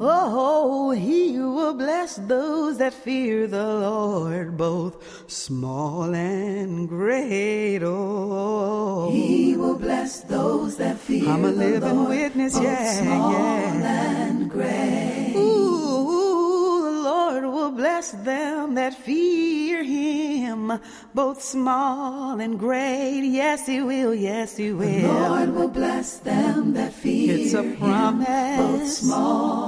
Oh, he will bless those that fear the Lord, both small and great. Oh, he will bless those that fear I'm a the living Lord, witness, both yeah, small yeah. and great. Ooh, the Lord will bless them that fear him, both small and great. Yes, he will, yes, he will. The Lord will bless them that fear It's a promise. him, both small